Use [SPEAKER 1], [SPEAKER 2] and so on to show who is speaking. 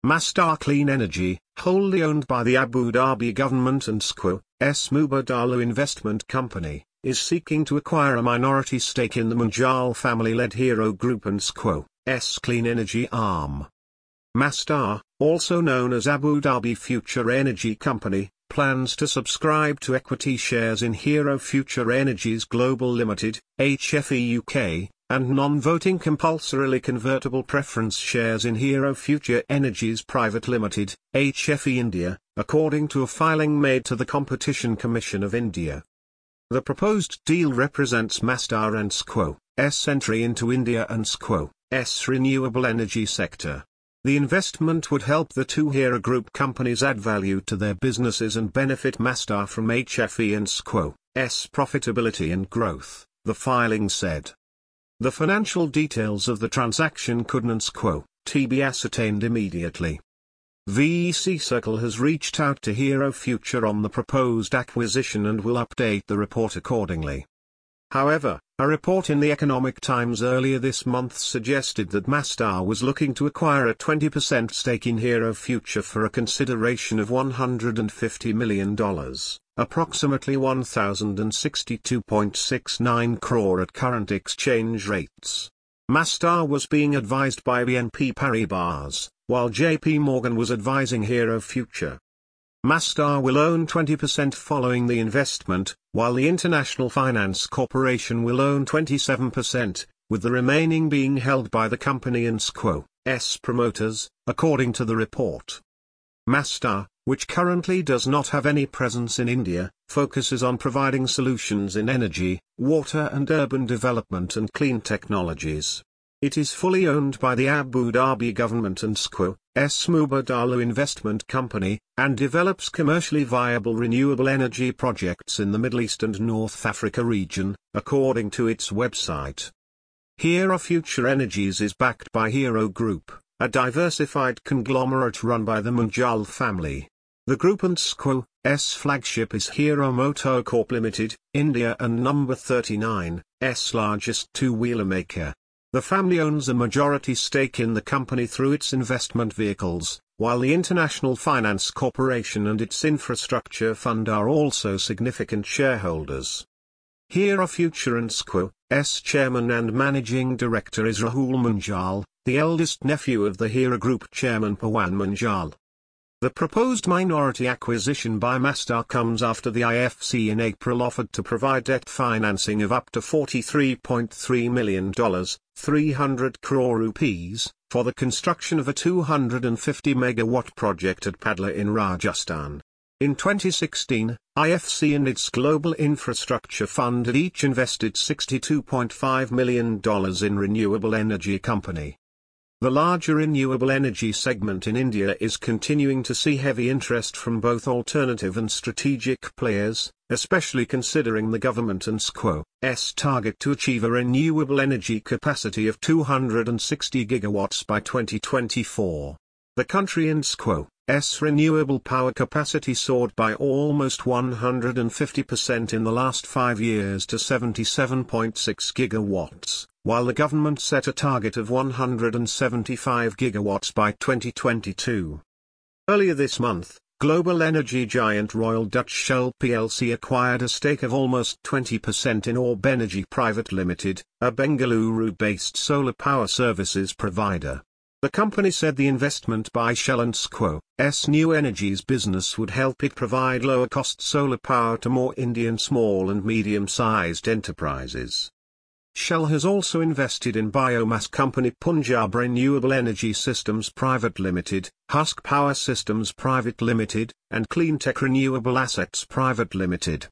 [SPEAKER 1] Masdar Clean Energy, wholly owned by the Abu Dhabi government and SQ's Mubadala Investment Company, is seeking to acquire a minority stake in the Munjal family-led Hero Group and SQ's clean energy arm. Masdar, also known as Abu Dhabi Future Energy Company, plans to subscribe to equity shares in Hero Future Energies Global Limited, HFE UK, and non-voting compulsorily convertible preference shares in Hero Future Energies Private Limited, HFE India, according to a filing made to the Competition Commission of India. The proposed deal represents Masdar and SQ's entry into India and SQ's renewable energy sector. The investment would help the two Hero Group companies add value to their businesses and benefit Masdar from HFE and SQ's profitability and growth, the filing said. The financial details of the transaction could and be ascertained immediately. VEC Circle has reached out to Hero Future on the proposed acquisition and will update the report accordingly. However, a report in the Economic Times earlier this month suggested that Masdar was looking to acquire a 20% stake in Hero Future for a consideration of $150 million, approximately 1,062.69 crore at current exchange rates. Masdar was being advised by BNP Paribas, while JP Morgan was advising Hero Future. Masdar will own 20% following the investment, while the International Finance Corporation will own 27%, with the remaining being held by the company and SQ's promoters, according to the report. Masdar, which currently does not have any presence in India, focuses on providing solutions in energy, water and urban development and clean technologies. It is fully owned by the Abu Dhabi government and SQ's Mubadala Investment Company, and develops commercially viable renewable energy projects in the Middle East and North Africa region, according to its website. Hero Future Energies is backed by Hero Group, a diversified conglomerate run by the Munjal family. The group and SQ's flagship is Hero MotoCorp Limited, India and number 39's largest two-wheeler maker. The family owns a majority stake in the company through its investment vehicles, while the International Finance Corporation and its infrastructure fund are also significant shareholders. Hero Future and SQ's chairman and managing director is Rahul Munjal, the eldest nephew of the Hero Group chairman Pawan Munjal. The proposed minority acquisition by Masdar comes after the IFC in April offered to provide debt financing of up to $43.3 million, 300 crore rupees, for the construction of a 250-megawatt project at Padla in Rajasthan. In 2016, IFC and its Global Infrastructure Fund had each invested $62.5 million in renewable energy company. The larger renewable energy segment in India is continuing to see heavy interest from both alternative and strategic players, especially considering the government and SQ's target to achieve a renewable energy capacity of 260 gigawatts by 2024. The country and SQ's renewable power capacity soared by almost 150% in the last 5 years to 77.6 gigawatts, while the government set a target of 175 gigawatts by 2022. Earlier this month, global energy giant Royal Dutch Shell plc acquired a stake of almost 20% in Orb Energy Private Limited, a Bengaluru-based solar power services provider. The company said the investment by Shell and SQ's new energies business would help it provide lower-cost solar power to more Indian small and medium-sized enterprises. Shell has also invested in biomass company Punjab Renewable Energy Systems Private Limited, Husk Power Systems Private Limited, and Cleantech Renewable Assets Private Limited.